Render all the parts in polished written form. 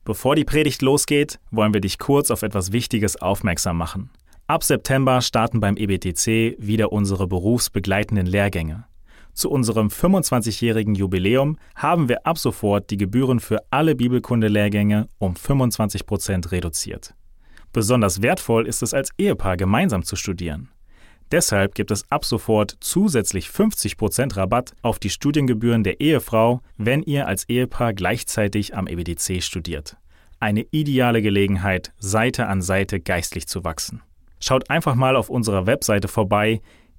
Bevor die Predigt losgeht, wollen wir dich kurz auf etwas Wichtiges aufmerksam machen. Ab September starten beim EBTC wieder unsere berufsbegleitenden Lehrgänge. Zu unserem 25-jährigen Jubiläum haben wir ab sofort die Gebühren für alle Bibelkunde-Lehrgänge um 25% reduziert. Besonders wertvoll ist es als Ehepaar gemeinsam zu studieren. Deshalb gibt es ab sofort zusätzlich 50% Rabatt auf die Studiengebühren der Ehefrau, wenn ihr als Ehepaar gleichzeitig am EBTC studiert. Eine ideale Gelegenheit, Seite an Seite geistlich zu wachsen. Schaut einfach mal auf unserer Webseite vorbei,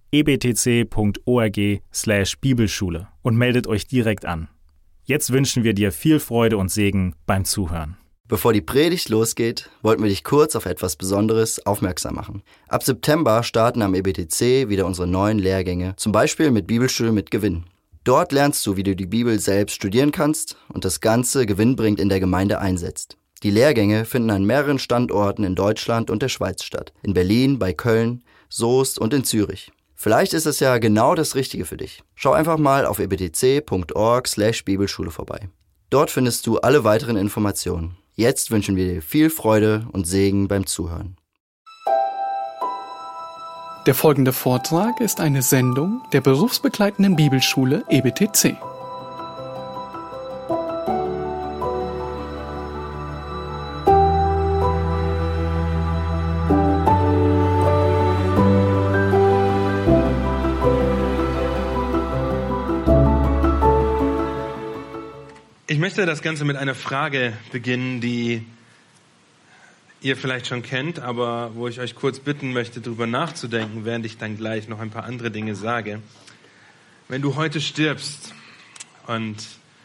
ebtc.org/Bibelschule und meldet euch direkt an. Jetzt wünschen wir dir viel Freude und Segen beim Zuhören. Bevor die Predigt losgeht, wollten wir dich kurz auf etwas Besonderes aufmerksam machen. Ab September starten am EBTC wieder unsere neuen Lehrgänge, zum Beispiel mit Bibelschule mit Gewinn. Dort lernst du, wie du die Bibel selbst studieren kannst und das Ganze gewinnbringend in der Gemeinde einsetzt. Die Lehrgänge finden an mehreren Standorten in Deutschland und der Schweiz statt. In Berlin, bei Köln, Soest und in Zürich. Vielleicht ist es ja genau das Richtige für dich. Schau einfach mal auf ebtc.org/Bibelschule vorbei. Dort findest du alle weiteren Informationen. Jetzt wünschen wir dir viel Freude und Segen beim Zuhören. Der folgende Vortrag ist eine Sendung der berufsbegleitenden Bibelschule EBTC. Ich möchte das Ganze mit einer Frage beginnen, die ihr vielleicht schon kennt, aber wo ich euch kurz bitten möchte, darüber nachzudenken, während ich dann gleich noch ein paar andere Dinge sage. Wenn du heute stirbst und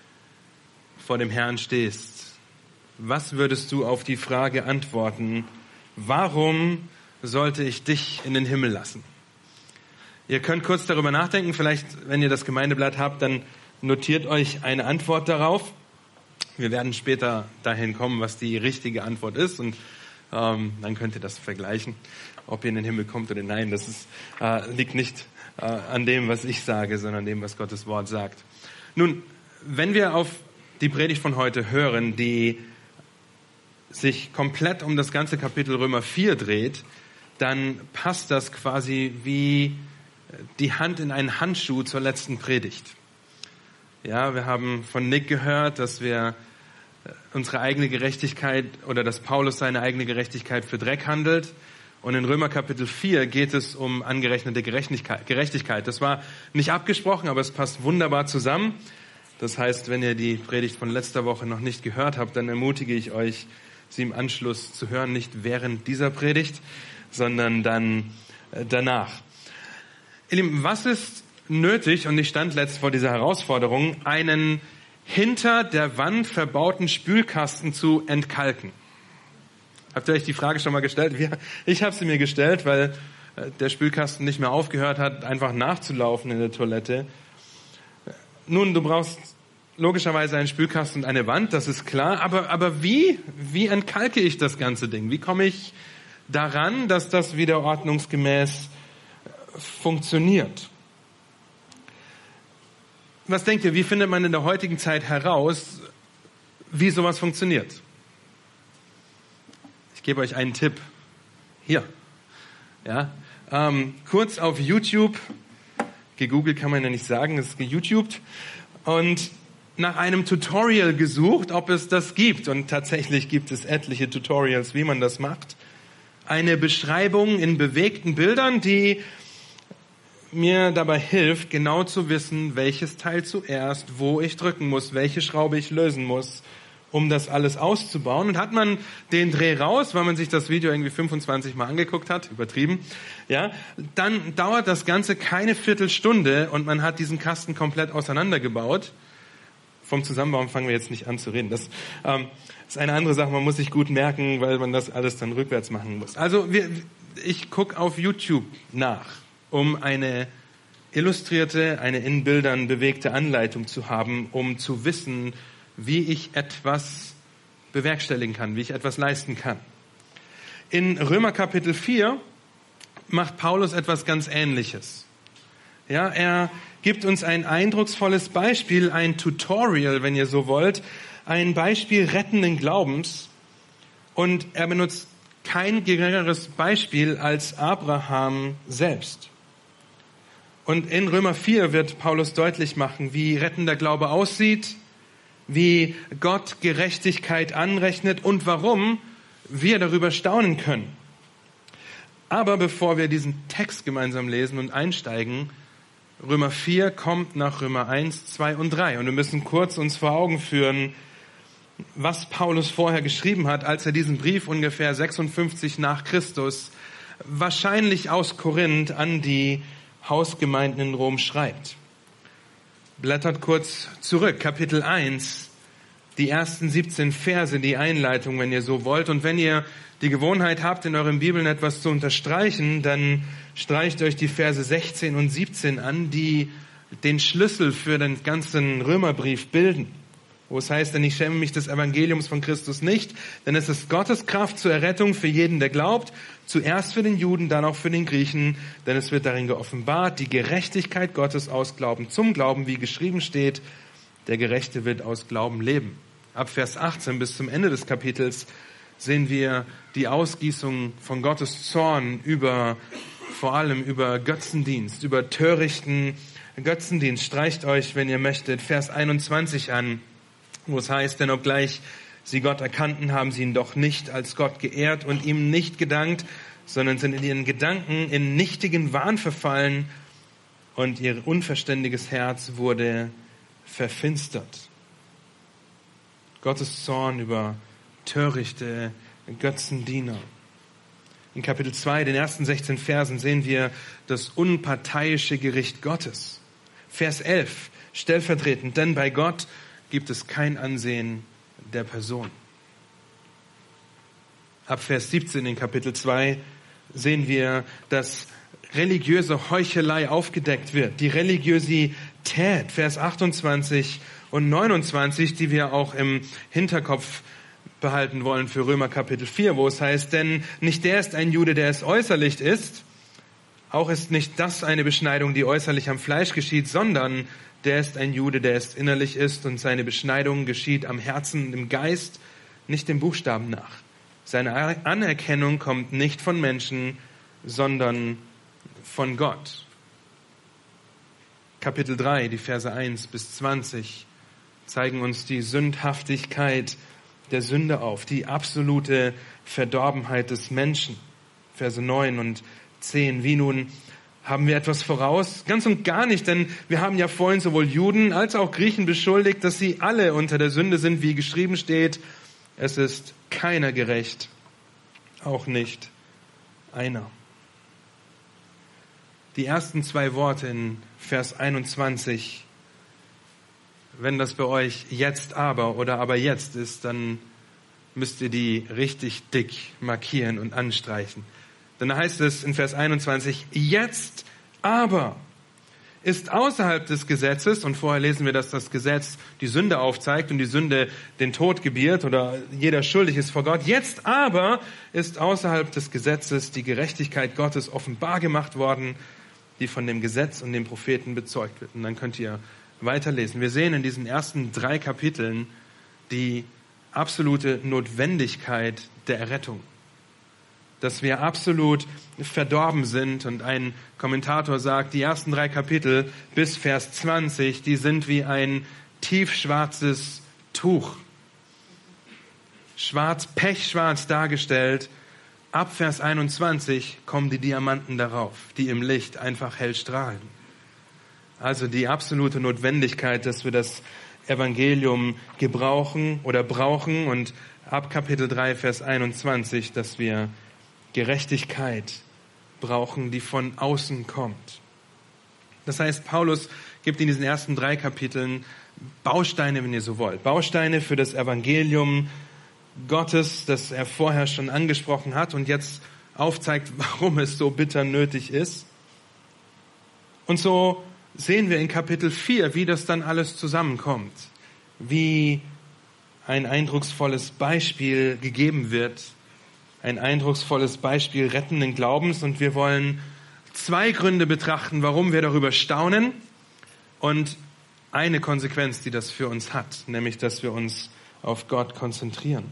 vor dem Herrn stehst, was würdest du auf die Frage antworten, warum sollte ich dich in den Himmel lassen? Ihr könnt kurz darüber nachdenken, vielleicht, wenn ihr das Gemeindeblatt habt, dann notiert euch eine Antwort darauf. Wir werden später dahin kommen, was die richtige Antwort ist und dann könnt ihr das vergleichen, ob ihr in den Himmel kommt oder nein. Das liegt nicht an dem, was ich sage, sondern an dem, was Gottes Wort sagt. Nun, wenn wir auf die Predigt von heute hören, die sich komplett um das ganze Kapitel Römer 4 dreht, dann passt das quasi wie die Hand in einen Handschuh zur letzten Predigt. Ja, wir haben von Nick gehört, dass wir unsere eigene Gerechtigkeit oder dass Paulus seine eigene Gerechtigkeit für Dreck handelt. Und in Römer Kapitel 4 geht es um angerechnete Gerechtigkeit. Das war nicht abgesprochen, aber es passt wunderbar zusammen. Das heißt, wenn ihr die Predigt von letzter Woche noch nicht gehört habt, dann ermutige ich euch, sie im Anschluss zu hören, nicht während dieser Predigt, sondern dann danach. Ihr Lieben, was ist nötig, und ich stand letzt vor dieser Herausforderung, einen hinter der Wand verbauten Spülkasten zu entkalken? Habt ihr euch die Frage schon mal gestellt? Ich habe sie mir gestellt, weil der Spülkasten nicht mehr aufgehört hat, einfach nachzulaufen in der Toilette. Nun, du brauchst logischerweise einen Spülkasten und eine Wand, das ist klar, aber wie entkalke ich das ganze Ding? Wie komme ich daran, dass das wieder ordnungsgemäß funktioniert? Was denkt ihr, wie findet man in der heutigen Zeit heraus, wie sowas funktioniert? Ich gebe euch einen Tipp. Hier. Ja, kurz auf YouTube, gegoogelt kann man ja nicht sagen, es ist geYouTubed, und nach einem Tutorial gesucht, ob es das gibt. Und tatsächlich gibt es etliche Tutorials, wie man das macht. Eine Beschreibung in bewegten Bildern, die mir dabei hilft, genau zu wissen, welches Teil zuerst, wo ich drücken muss, welche Schraube ich lösen muss, um das alles auszubauen. Und hat man den Dreh raus, weil man sich das Video irgendwie 25 Mal angeguckt hat, übertrieben, ja, dann dauert das Ganze keine Viertelstunde und man hat diesen Kasten komplett auseinandergebaut. Vom Zusammenbauen fangen wir jetzt nicht an zu reden. Das ist eine andere Sache, man muss sich gut merken, weil man das alles dann rückwärts machen muss. Also ich gucke auf YouTube nach, um eine illustrierte, eine in Bildern bewegte Anleitung zu haben, um zu wissen, wie ich etwas bewerkstelligen kann, wie ich etwas leisten kann. In Römer Kapitel 4 macht Paulus etwas ganz Ähnliches. Ja, er gibt uns ein eindrucksvolles Beispiel, ein Tutorial, wenn ihr so wollt, ein Beispiel rettenden Glaubens und er benutzt kein geringeres Beispiel als Abraham selbst. Und in Römer 4 wird Paulus deutlich machen, wie rettender Glaube aussieht, wie Gott Gerechtigkeit anrechnet und warum wir darüber staunen können. Aber bevor wir diesen Text gemeinsam lesen und einsteigen, Römer 4 kommt nach Römer 1, 2 und 3. Und wir müssen kurz uns vor Augen führen, was Paulus vorher geschrieben hat, als er diesen Brief ungefähr 56 nach Christus wahrscheinlich aus Korinth an die Hausgemeinden in Rom schreibt. Blättert kurz zurück, Kapitel 1, die ersten 17 Verse, die Einleitung, wenn ihr so wollt. Und wenn ihr die Gewohnheit habt, in euren Bibeln etwas zu unterstreichen, dann streicht euch die Verse 16 und 17 an, die den Schlüssel für den ganzen Römerbrief bilden. Wo es heißt, denn ich schäme mich des Evangeliums von Christus nicht, denn es ist Gottes Kraft zur Errettung für jeden, der glaubt, zuerst für den Juden, dann auch für den Griechen, denn es wird darin geoffenbart, die Gerechtigkeit Gottes aus Glauben zum Glauben, wie geschrieben steht, der Gerechte wird aus Glauben leben. Ab Vers 18 bis zum Ende des Kapitels sehen wir die Ausgießung von Gottes Zorn vor allem über Götzendienst, über törichten Götzendienst. Streicht euch, wenn ihr möchtet, Vers 21 an, wo es heißt, denn obgleich sie Gott erkannten, haben sie ihn doch nicht als Gott geehrt und ihm nicht gedankt, sondern sind in ihren Gedanken in nichtigen Wahn verfallen und ihr unverständiges Herz wurde verfinstert. Gottes Zorn über törichte Götzendiener. In Kapitel 2, den ersten 16 Versen, sehen wir das unparteiische Gericht Gottes. Vers 11, stellvertretend, denn bei Gott gibt es kein Ansehen der Person. Ab Vers 17 in Kapitel 2 sehen wir, dass religiöse Heuchelei aufgedeckt wird. Die Religiosität, Vers 28 und 29, die wir auch im Hinterkopf behalten wollen für Römer Kapitel 4, wo es heißt, denn nicht der ist ein Jude, der es äußerlich ist, auch ist nicht das eine Beschneidung, die äußerlich am Fleisch geschieht, sondern der ist ein Jude, der es innerlich ist und seine Beschneidung geschieht am Herzen und im Geist, nicht dem Buchstaben nach. Seine Anerkennung kommt nicht von Menschen, sondern von Gott. Kapitel 3, die Verse 1 bis 20 zeigen uns die Sündhaftigkeit der Sünde auf, die absolute Verdorbenheit des Menschen. Verse 9 und 10, wie nun haben wir etwas voraus? Ganz und gar nicht, denn wir haben ja vorhin sowohl Juden als auch Griechen beschuldigt, dass sie alle unter der Sünde sind, wie geschrieben steht. Es ist keiner gerecht, auch nicht einer. Die ersten 2 Worte in Vers 21, wenn das bei euch jetzt aber oder aber jetzt ist, dann müsst ihr die richtig dick markieren und anstreichen. Dann heißt es in Vers 21, jetzt aber ist außerhalb des Gesetzes, und vorher lesen wir, dass das Gesetz die Sünde aufzeigt und die Sünde den Tod gebiert oder jeder schuldig ist vor Gott. Jetzt aber ist außerhalb des Gesetzes die Gerechtigkeit Gottes offenbar gemacht worden, die von dem Gesetz und den Propheten bezeugt wird. Und dann könnt ihr weiterlesen. Wir sehen in diesen ersten 3 Kapiteln die absolute Notwendigkeit der Errettung. Dass wir absolut verdorben sind. Und ein Kommentator sagt, die ersten 3 Kapitel bis Vers 20, die sind wie ein tiefschwarzes Tuch. Schwarz, pechschwarz dargestellt. Ab Vers 21 kommen die Diamanten darauf, die im Licht einfach hell strahlen. Also die absolute Notwendigkeit, dass wir das Evangelium gebrauchen oder brauchen. Und ab Kapitel 3, Vers 21, dass wir Gerechtigkeit brauchen, die von außen kommt. Das heißt, Paulus gibt in diesen ersten 3 Kapiteln Bausteine, wenn ihr so wollt. Bausteine für das Evangelium Gottes, das er vorher schon angesprochen hat und jetzt aufzeigt, warum es so bitter nötig ist. Und so sehen wir in Kapitel 4, wie das dann alles zusammenkommt. Wie ein eindrucksvolles Beispiel gegeben wird. Ein eindrucksvolles Beispiel rettenden Glaubens. Und wir wollen 2 Gründe betrachten, warum wir darüber staunen. Und eine Konsequenz, die das für uns hat. Nämlich, dass wir uns auf Gott konzentrieren.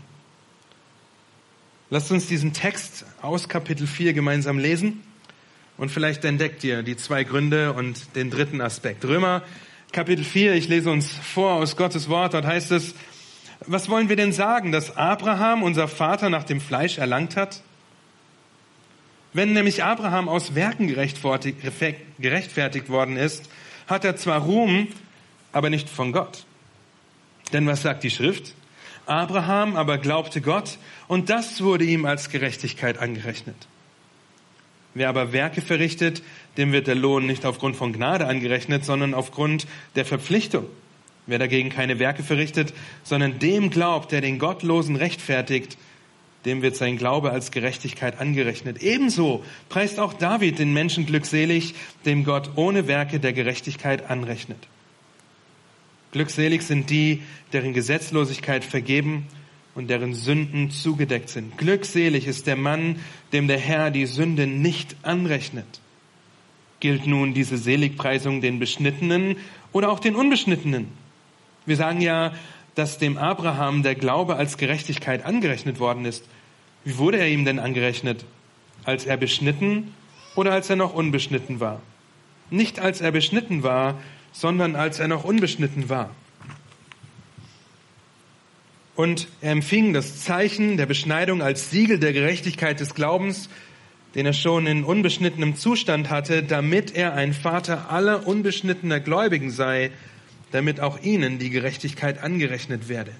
Lasst uns diesen Text aus Kapitel 4 gemeinsam lesen und vielleicht entdeckt ihr die 2 Gründe und den 3. Aspekt. Römer Kapitel 4, ich lese uns vor aus Gottes Wort, dort heißt es: Was wollen wir denn sagen, dass Abraham, unser Vater, nach dem Fleisch erlangt hat? Wenn nämlich Abraham aus Werken gerechtfertigt worden ist, hat er zwar Ruhm, aber nicht von Gott. Denn was sagt die Schrift? Abraham aber glaubte Gott, und das wurde ihm als Gerechtigkeit angerechnet. Wer aber Werke verrichtet, dem wird der Lohn nicht aufgrund von Gnade angerechnet, sondern aufgrund der Verpflichtung. Wer dagegen keine Werke verrichtet, sondern dem glaubt, der den Gottlosen rechtfertigt, dem wird sein Glaube als Gerechtigkeit angerechnet. Ebenso preist auch David den Menschen glückselig, dem Gott ohne Werke der Gerechtigkeit anrechnet. Glückselig sind die, deren Gesetzlosigkeit vergeben und deren Sünden zugedeckt sind. Glückselig ist der Mann, dem der Herr die Sünde nicht anrechnet. Gilt nun diese Seligpreisung den Beschnittenen oder auch den Unbeschnittenen? Wir sagen ja, dass dem Abraham der Glaube als Gerechtigkeit angerechnet worden ist. Wie wurde er ihm denn angerechnet? Als er beschnitten oder als er noch unbeschnitten war? Nicht als er beschnitten war, sondern als er noch unbeschnitten war. Und er empfing das Zeichen der Beschneidung als Siegel der Gerechtigkeit des Glaubens, den er schon in unbeschnittenem Zustand hatte, damit er ein Vater aller unbeschnittener Gläubigen sei, damit auch ihnen die Gerechtigkeit angerechnet werde.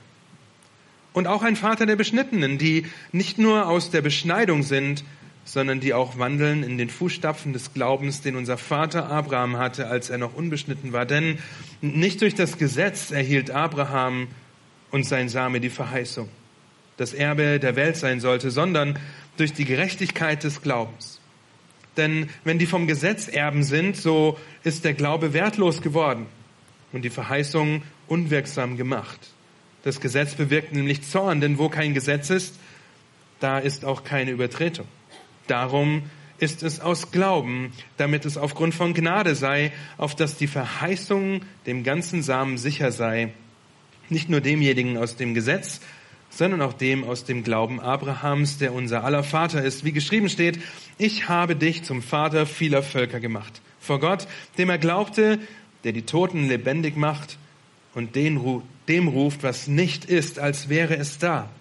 Und auch ein Vater der Beschnittenen, die nicht nur aus der Beschneidung sind, sondern die auch wandeln in den Fußstapfen des Glaubens, den unser Vater Abraham hatte, als er noch unbeschnitten war. Denn nicht durch das Gesetz erhielt Abraham und sein Same die Verheißung, das Erbe der Welt sein sollte, sondern durch die Gerechtigkeit des Glaubens. Denn wenn die vom Gesetz Erben sind, so ist der Glaube wertlos geworden und die Verheißung unwirksam gemacht. Das Gesetz bewirkt nämlich Zorn, denn wo kein Gesetz ist, da ist auch keine Übertretung. Darum ist es aus Glauben, damit es aufgrund von Gnade sei, auf dass die Verheißung dem ganzen Samen sicher sei, nicht nur demjenigen aus dem Gesetz, sondern auch dem aus dem Glauben Abrahams, der unser aller Vater ist. Wie geschrieben steht: Ich habe dich zum Vater vieler Völker gemacht. Vor Gott, dem er glaubte, der die Toten lebendig macht und dem ruft, was nicht ist, als wäre es da.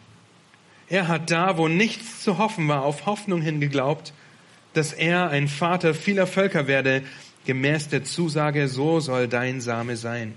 Er hat da, wo nichts zu hoffen war, auf Hoffnung hin geglaubt, dass er ein Vater vieler Völker werde, gemäß der Zusage, so soll dein Same sein.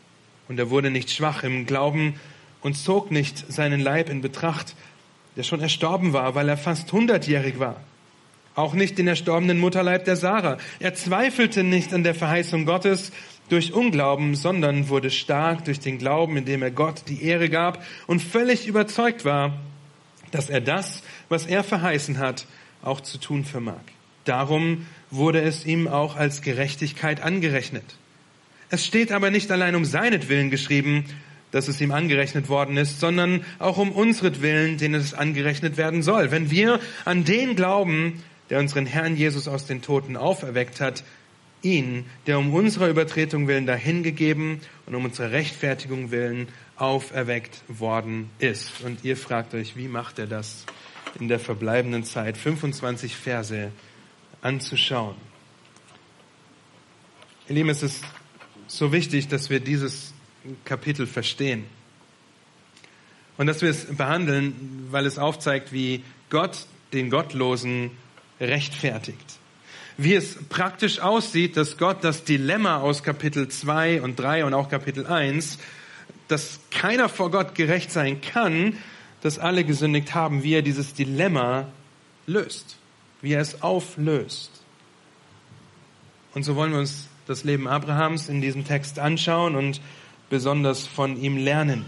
Und er wurde nicht schwach im Glauben und zog nicht seinen Leib in Betracht, der schon erstorben war, weil er fast 100-jährig war. Auch nicht den erstorbenen Mutterleib der Sarah. Er zweifelte nicht an der Verheißung Gottes durch Unglauben, sondern wurde stark durch den Glauben, indem er Gott die Ehre gab und völlig überzeugt war, dass er das, was er verheißen hat, auch zu tun vermag. Darum wurde es ihm auch als Gerechtigkeit angerechnet. Es steht aber nicht allein um seinetwillen geschrieben, dass es ihm angerechnet worden ist, sondern auch um unsretwillen, denen es angerechnet werden soll. Wenn wir an den glauben, der unseren Herrn Jesus aus den Toten auferweckt hat, ihn, der um unserer Übertretung willen dahingegeben und um unserer Rechtfertigung willen auferweckt worden ist. Und ihr fragt euch, wie macht er das in der verbleibenden Zeit? 25 Verse anzuschauen. Ihr Lieben, es ist so wichtig, dass wir dieses Kapitel verstehen. Und dass wir es behandeln, weil es aufzeigt, wie Gott den Gottlosen rechtfertigt. Wie es praktisch aussieht, dass Gott das Dilemma aus Kapitel 2 und 3 und auch Kapitel 1, dass keiner vor Gott gerecht sein kann, dass alle gesündigt haben, wie er dieses Dilemma löst, wie er es auflöst. Und so wollen wir uns das Leben Abrahams in diesem Text anschauen und besonders von ihm lernen.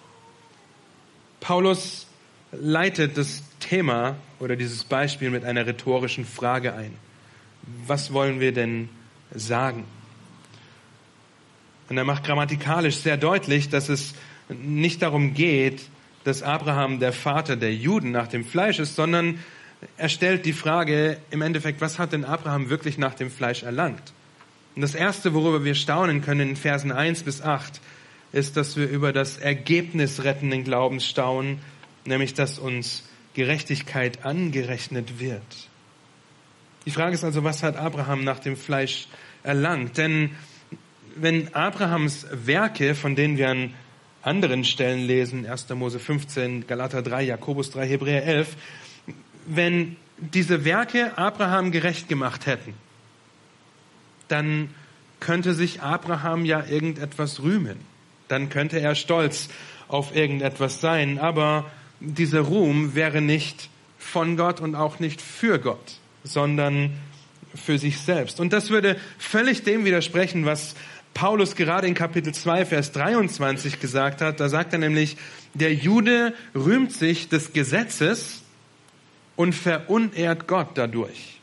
Paulus leitet das Thema oder dieses Beispiel mit einer rhetorischen Frage ein. Was wollen wir denn sagen? Und er macht grammatikalisch sehr deutlich, dass es nicht darum geht, dass Abraham der Vater der Juden nach dem Fleisch ist, sondern er stellt die Frage im Endeffekt, was hat denn Abraham wirklich nach dem Fleisch erlangt? Und das Erste, worüber wir staunen können in Versen 1 bis 8, ist, dass wir über das Ergebnis rettenden Glaubens staunen, nämlich dass uns Gerechtigkeit angerechnet wird. Die Frage ist also, was hat Abraham nach dem Fleisch erlangt? Denn wenn Abrahams Werke, von denen wir an anderen Stellen lesen, 1. Mose 15, Galater 3, Jakobus 3, Hebräer 11, wenn diese Werke Abraham gerecht gemacht hätten, dann könnte sich Abraham ja irgendetwas rühmen. Dann könnte er stolz auf irgendetwas sein. Aber dieser Ruhm wäre nicht von Gott und auch nicht für Gott, sondern für sich selbst. Und das würde völlig dem widersprechen, was Paulus gerade in Kapitel 2, Vers 23 gesagt hat. Da sagt er nämlich, der Jude rühmt sich des Gesetzes und verunehrt Gott dadurch.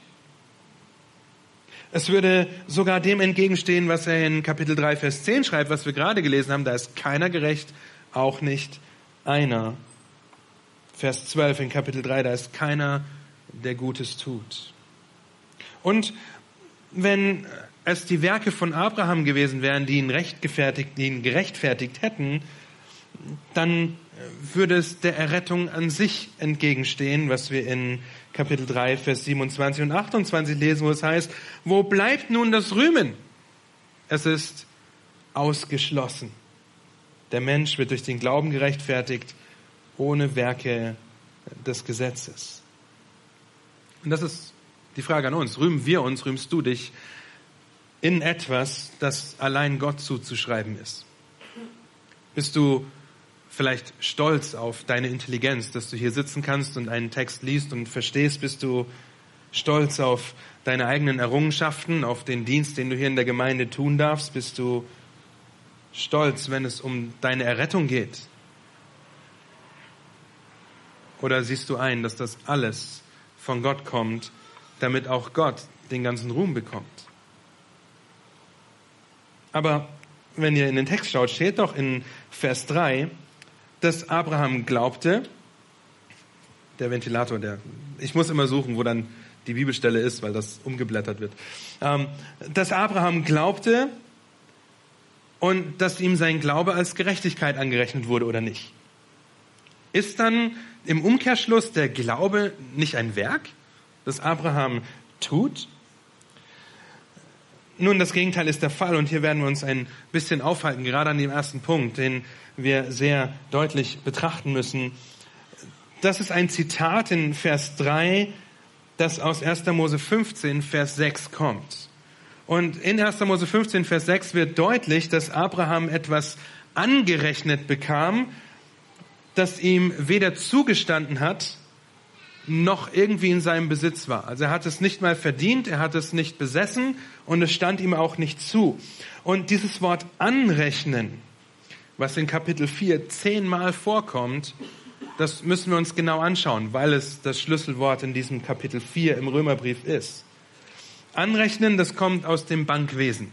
Es würde sogar dem entgegenstehen, was er in Kapitel 3, Vers 10 schreibt, was wir gerade gelesen haben. Da ist keiner gerecht, auch nicht einer. Vers 12 in Kapitel 3, da ist keiner, der Gutes tut. Und wenn es die Werke von Abraham gewesen wären, die ihn gerechtfertigt hätten, dann würde es der Errettung an sich entgegenstehen, was wir in Kapitel 3, Vers 27 und 28 lesen, wo es heißt, wo bleibt nun das Rühmen? Es ist ausgeschlossen. Der Mensch wird durch den Glauben gerechtfertigt, ohne Werke des Gesetzes. Und das ist die Frage an uns. Rühmen wir uns, rühmst du dich in etwas, das allein Gott zuzuschreiben ist? Bist du vielleicht stolz auf deine Intelligenz, dass du hier sitzen kannst und einen Text liest und verstehst? Bist du stolz auf deine eigenen Errungenschaften, auf den Dienst, den du hier in der Gemeinde tun darfst? Bist du stolz, wenn es um deine Errettung geht? Oder siehst du ein, dass das alles von Gott kommt, damit auch Gott den ganzen Ruhm bekommt? Aber wenn ihr in den Text schaut, steht doch in Vers 3, dass Abraham glaubte, der Ventilator, ich muss immer suchen, wo dann die Bibelstelle ist, weil das umgeblättert wird, dass Abraham glaubte und dass ihm sein Glaube als Gerechtigkeit angerechnet wurde oder nicht. Ist dann im Umkehrschluss der Glaube nicht ein Werk, das Abraham tut? Nun, das Gegenteil ist der Fall und hier werden wir uns ein bisschen aufhalten, gerade an dem ersten Punkt, den wir sehr deutlich betrachten müssen. Das ist ein Zitat in Vers 3, das aus 1. Mose 15, Vers 6 kommt. Und in 1. Mose 15, Vers 6 wird deutlich, dass Abraham etwas angerechnet bekam, das ihm weder zugestanden hat, noch irgendwie in seinem Besitz war. Also er hat es nicht mal verdient, er hat es nicht besessen und es stand ihm auch nicht zu. Und dieses Wort anrechnen, was in Kapitel 4 10-mal vorkommt, das müssen wir uns genau anschauen, weil es das Schlüsselwort in diesem Kapitel 4 im Römerbrief ist. Anrechnen, das kommt aus dem Bankwesen.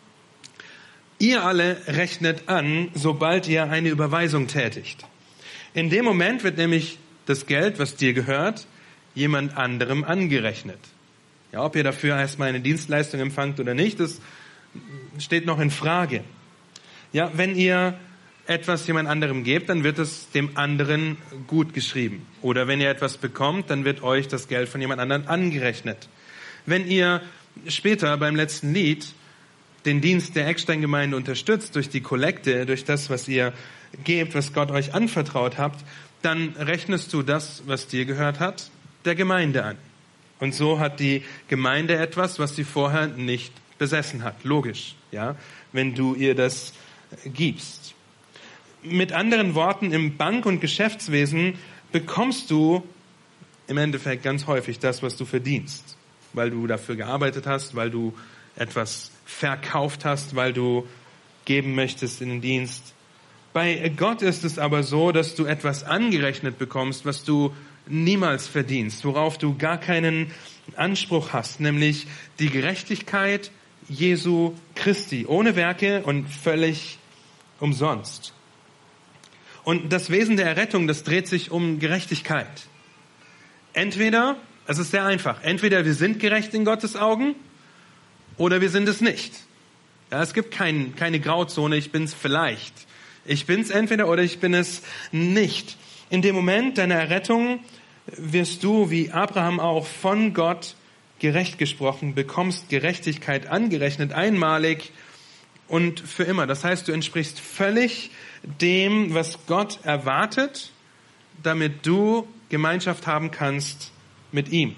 Ihr alle rechnet an, sobald ihr eine Überweisung tätigt. In dem Moment wird nämlich das Geld, was dir gehört, jemand anderem angerechnet. Ja, ob ihr dafür erstmal eine Dienstleistung empfangt oder nicht, das steht noch in Frage. Ja, wenn ihr etwas jemand anderem gebt, dann wird es dem anderen gut geschrieben. Oder wenn ihr etwas bekommt, dann wird euch das Geld von jemand anderem angerechnet. Wenn ihr später beim letzten Lied den Dienst der Eckstein-Gemeinde unterstützt, durch die Kollekte, durch das, was ihr gebt, was Gott euch anvertraut habt, dann rechnest du das, was dir gehört hat, der Gemeinde an. Und so hat die Gemeinde etwas, was sie vorher nicht besessen hat. Logisch, ja, wenn du ihr das gibst. Mit anderen Worten, im Bank- und Geschäftswesen bekommst du im Endeffekt ganz häufig das, was du verdienst, weil du dafür gearbeitet hast, weil du etwas verkauft hast, weil du geben möchtest in den Dienst. Bei Gott ist es aber so, dass du etwas angerechnet bekommst, was du niemals verdienst, worauf du gar keinen Anspruch hast, nämlich die Gerechtigkeit Jesu Christi, ohne Werke und völlig umsonst. Und das Wesen der Errettung, das dreht sich um Gerechtigkeit. Entweder, es ist sehr einfach, entweder wir sind gerecht in Gottes Augen oder wir sind es nicht. Ja, es gibt keine Grauzone, ich bin es vielleicht. Ich bin's entweder oder ich bin es nicht. In dem Moment deiner Errettung wirst du, wie Abraham auch, von Gott gerecht gesprochen, bekommst Gerechtigkeit angerechnet, einmalig und für immer. Das heißt, du entsprichst völlig dem, was Gott erwartet, damit du Gemeinschaft haben kannst mit ihm.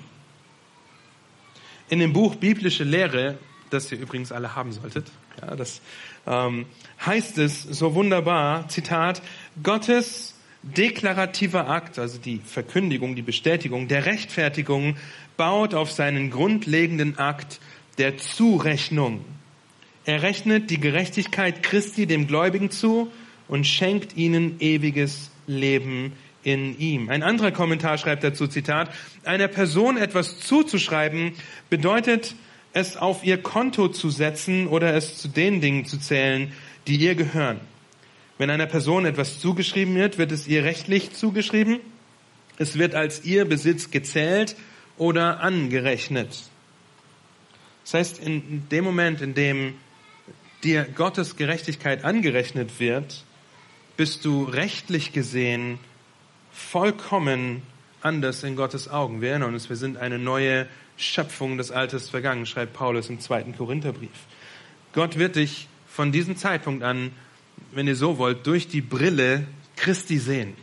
In dem Buch Biblische Lehre, das ihr übrigens alle haben solltet, ja, das heißt es so wunderbar, Zitat, Gottes deklarativer Akt, also die Verkündigung, die Bestätigung der Rechtfertigung, baut auf seinen grundlegenden Akt der Zurechnung. Er rechnet die Gerechtigkeit Christi dem Gläubigen zu und schenkt ihnen ewiges Leben in ihm. Ein anderer Kommentar schreibt dazu, Zitat, einer Person etwas zuzuschreiben, bedeutet es auf ihr Konto zu setzen oder es zu den Dingen zu zählen, die ihr gehören. Wenn einer Person etwas zugeschrieben wird, wird es ihr rechtlich zugeschrieben. Es wird als ihr Besitz gezählt oder angerechnet. Das heißt, in dem Moment, in dem dir Gottes Gerechtigkeit angerechnet wird, bist du rechtlich gesehen vollkommen anders in Gottes Augen. Wir erinnern uns, wir sind eine neue Schöpfung, des Altes vergangen, schreibt Paulus im 2. Korintherbrief. Gott wird dich von diesem Zeitpunkt an, wenn ihr so wollt, durch die Brille Christi sehen.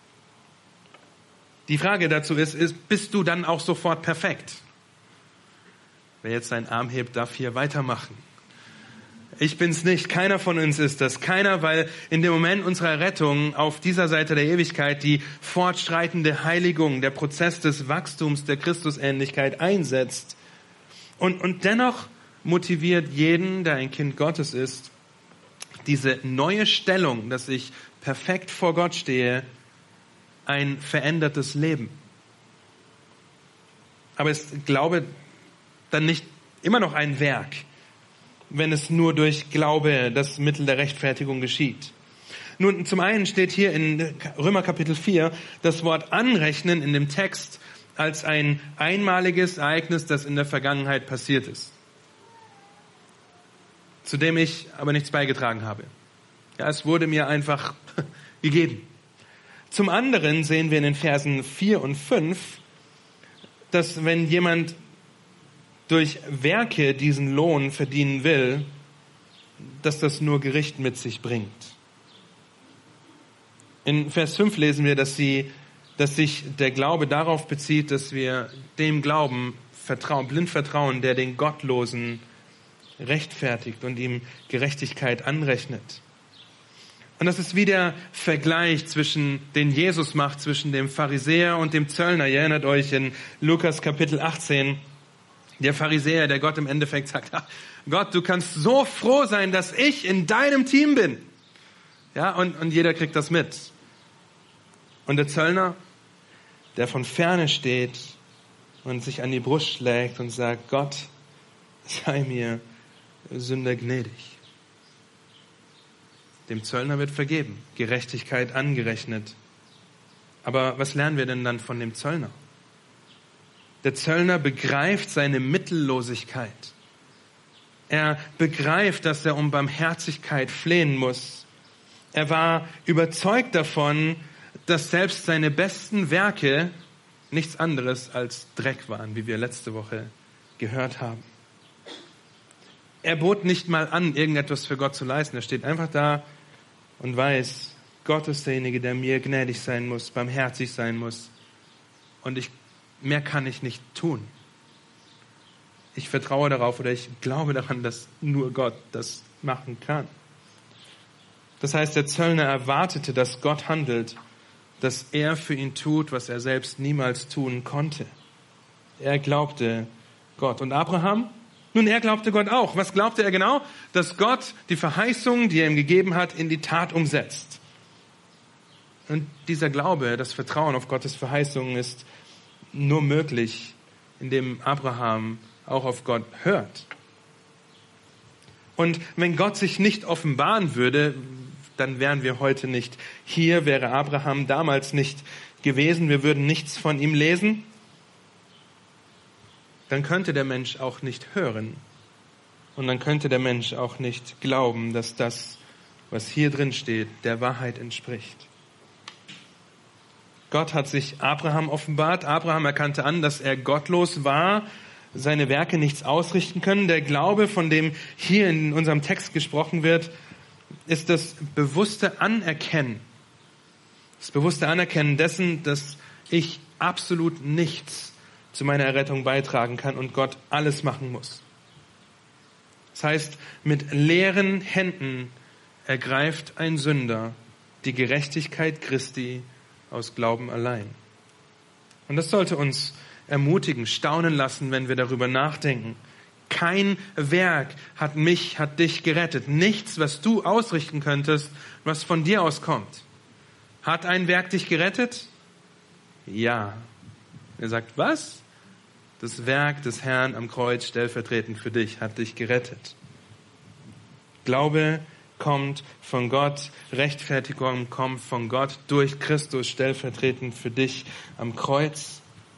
Die Frage dazu ist, bist du dann auch sofort perfekt? Wer jetzt seinen Arm hebt, darf hier weitermachen. Ich bin's nicht, keiner von uns ist das. Keiner, weil in dem Moment unserer Rettung auf dieser Seite der Ewigkeit die fortschreitende Heiligung, der Prozess des Wachstums der Christusähnlichkeit einsetzt. Und dennoch motiviert jeden, der ein Kind Gottes ist, diese neue Stellung, dass ich perfekt vor Gott stehe, ein verändertes Leben. Aber ist Glaube dann nicht immer noch ein Werk, wenn es nur durch Glaube das Mittel der Rechtfertigung geschieht? Nun, zum einen steht hier in Römer Kapitel 4 das Wort anrechnen in dem Text als ein einmaliges Ereignis, das in der Vergangenheit passiert ist, zu dem ich aber nichts beigetragen habe. Ja, es wurde mir einfach gegeben. Zum anderen sehen wir in den Versen 4 und 5, dass wenn jemand durch Werke diesen Lohn verdienen will, dass das nur Gericht mit sich bringt. In Vers 5 lesen wir, dass sich der Glaube darauf bezieht, dass wir dem Glauben blind vertrauen, der den Gottlosen rechtfertigt und ihm Gerechtigkeit anrechnet. Und das ist wie der Vergleich den Jesus macht zwischen dem Pharisäer und dem Zöllner. Ihr erinnert euch in Lukas Kapitel 18, der Pharisäer, der Gott im Endeffekt sagt, Gott, du kannst so froh sein, dass ich in deinem Team bin. Ja, und jeder kriegt das mit. Und der Zöllner, der von ferne steht und sich an die Brust schlägt und sagt, Gott, sei mir Sünder gnädig. Dem Zöllner wird vergeben, Gerechtigkeit angerechnet. Aber was lernen wir denn dann von dem Zöllner? Der Zöllner begreift seine Mittellosigkeit. Er begreift, dass er um Barmherzigkeit flehen muss. Er war überzeugt davon, dass selbst seine besten Werke nichts anderes als Dreck waren, wie wir letzte Woche gehört haben. Er bot nicht mal an, irgendetwas für Gott zu leisten. Er steht einfach da und weiß, Gott ist derjenige, der mir gnädig sein muss, barmherzig sein muss. Und mehr kann ich nicht tun. Ich vertraue darauf oder ich glaube daran, dass nur Gott das machen kann. Das heißt, der Zöllner erwartete, dass Gott handelt, dass er für ihn tut, was er selbst niemals tun konnte. Er glaubte Gott. Und Abraham? Nun, er glaubte Gott auch. Was glaubte er genau? Dass Gott die Verheißung, die er ihm gegeben hat, in die Tat umsetzt. Und dieser Glaube, das Vertrauen auf Gottes Verheißungen ist nur möglich, indem Abraham auch auf Gott hört. Und wenn Gott sich nicht offenbaren würde, dann wären wir heute nicht hier, wäre Abraham damals nicht gewesen, wir würden nichts von ihm lesen. Dann könnte der Mensch auch nicht hören. Und dann könnte der Mensch auch nicht glauben, dass das, was hier drin steht, der Wahrheit entspricht. Gott hat sich Abraham offenbart. Abraham erkannte an, dass er gottlos war, seine Werke nichts ausrichten können. Der Glaube, von dem hier in unserem Text gesprochen wird, ist das bewusste Anerkennen. Das bewusste Anerkennen dessen, dass ich absolut nichts zu meiner Errettung beitragen kann und Gott alles machen muss. Das heißt, mit leeren Händen ergreift ein Sünder die Gerechtigkeit Christi aus Glauben allein. Und das sollte uns ermutigen, staunen lassen, wenn wir darüber nachdenken. Kein Werk hat dich gerettet. Nichts, was du ausrichten könntest, was von dir auskommt. Hat ein Werk dich gerettet? Ja. Er sagt, was? Das Werk des Herrn am Kreuz stellvertretend für dich hat dich gerettet. Glaube kommt von Gott, Rechtfertigung kommt von Gott durch Christus stellvertretend für dich am Kreuz.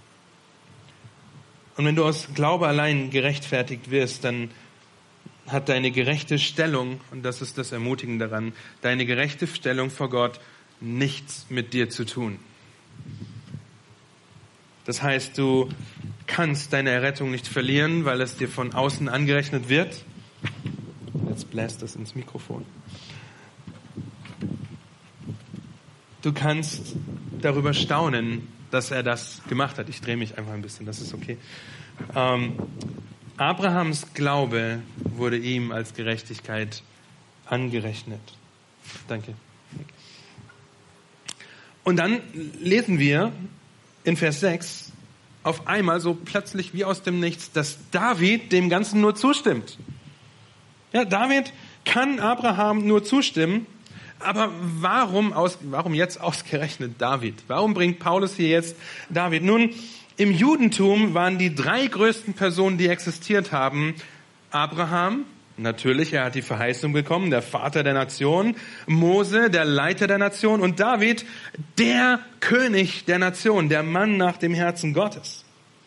Und wenn du aus Glaube allein gerechtfertigt wirst, dann hat deine gerechte Stellung, und das ist das Ermutigende daran, deine gerechte Stellung vor Gott nichts mit dir zu tun. Das heißt, du kannst deine Errettung nicht verlieren, weil es dir von außen angerechnet wird. Jetzt bläst das ins Mikrofon. Du kannst darüber staunen, dass er das gemacht hat. Ich drehe mich einfach ein bisschen, das ist okay. Abrahams Glaube wurde ihm als Gerechtigkeit angerechnet. Danke. Und dann lesen wir in Vers 6 auf einmal so plötzlich wie aus dem Nichts, dass David dem Ganzen nur zustimmt. Ja, David kann Abraham nur zustimmen, aber warum jetzt ausgerechnet David? Warum bringt Paulus hier jetzt David? Nun, im Judentum waren die 3 größten Personen, die existiert haben, Abraham, natürlich, er hat die Verheißung bekommen, der Vater der Nation, Mose, der Leiter der Nation und David, der König der Nation, der Mann nach dem Herzen Gottes.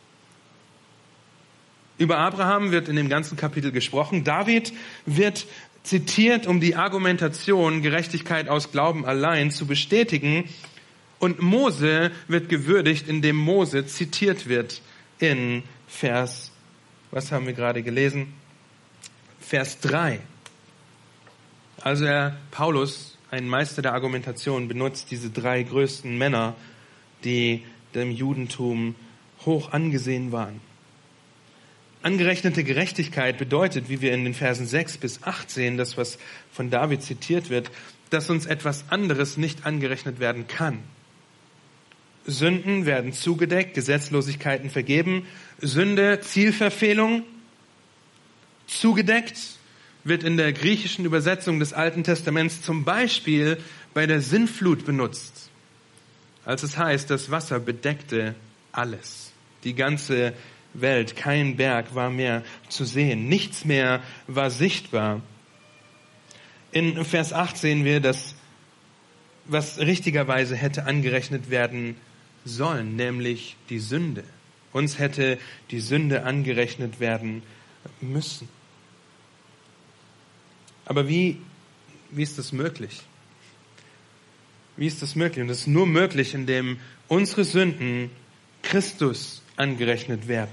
Über Abraham wird in dem ganzen Kapitel gesprochen. David wird zitiert, um die Argumentation Gerechtigkeit aus Glauben allein zu bestätigen. Und Mose wird gewürdigt, indem Mose zitiert wird in Vers, was haben wir gerade gelesen? Vers 3. Also Paulus, ein Meister der Argumentation, benutzt diese 3 größten Männer, die dem Judentum hoch angesehen waren. Angerechnete Gerechtigkeit bedeutet, wie wir in den Versen 6 bis 8 sehen, das was von David zitiert wird, dass uns etwas anderes nicht angerechnet werden kann. Sünden werden zugedeckt, Gesetzlosigkeiten vergeben, Sünde, Zielverfehlung, zugedeckt, wird in der griechischen Übersetzung des Alten Testaments zum Beispiel bei der Sintflut benutzt, als es heißt, das Wasser bedeckte alles, die ganze Welt, kein Berg war mehr zu sehen, nichts mehr war sichtbar. In Vers 8 sehen wir, dass was richtigerweise hätte angerechnet werden sollen, nämlich die Sünde. Uns hätte die Sünde angerechnet werden müssen. Aber wie ist das möglich? Wie ist das möglich? Und das ist nur möglich, indem unsere Sünden Christus angerechnet werden.